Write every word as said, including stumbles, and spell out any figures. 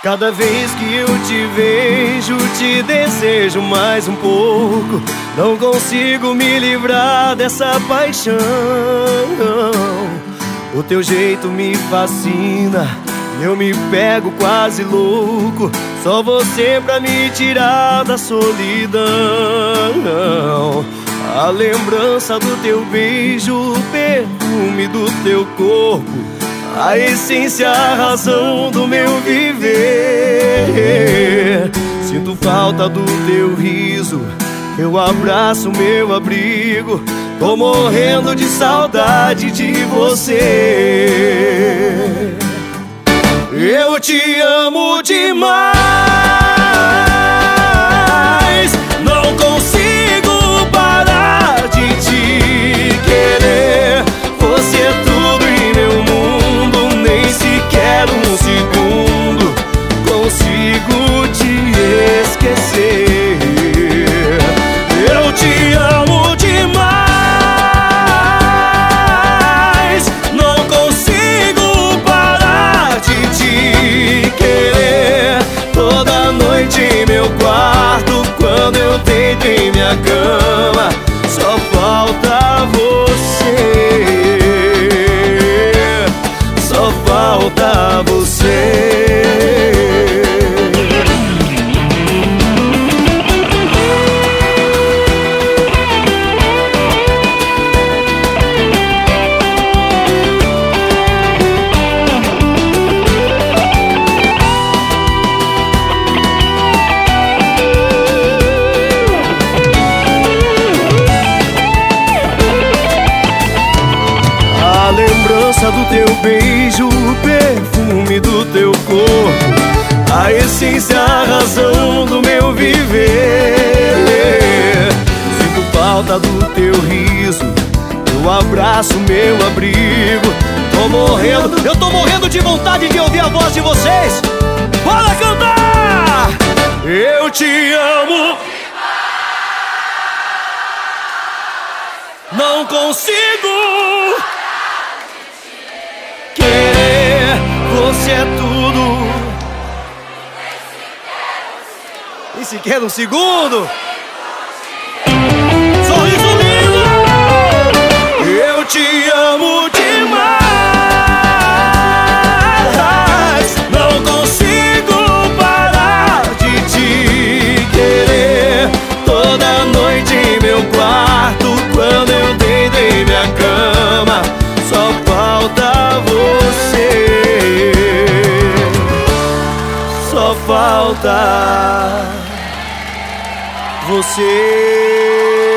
Cada vez que eu te vejo, te desejo mais um pouco. Não consigo me livrar dessa paixão. O teu jeito me fascina, eu me pego quase louco. Só você pra me tirar da solidão. A lembrança do teu beijo, o perfume do teu corpo, a essência, a razão do meu viver. Sinto falta do teu riso, eu abraço meu abrigo. Tô morrendo de saudade de você. Eu te amo demais, não consigo parar de te querer. Você é tudo em meu mundo, nem sequer um segundo consigo te esquecer. Eu te amo demais, não consigo parar de te querer. Toda noite em meu quarto, quando eu deito em minha cama, só falta você. Só falta você. A lembrança do teu beijo, o perfume do teu corpo, a essência, a razão do meu viver. Sinto falta do teu riso, eu abraço meu abrigo. Tô morrendo, eu tô morrendo de vontade de ouvir a voz de vocês. Bora cantar! Eu te amo, não consigo querer. Você é tudo, nem sequer um segundo. Sorriso lindo. Eu te amo demais, não consigo parar de te querer. Toda noite em meu quarto, quando eu deito em minha cama, só falta você. Só falta você.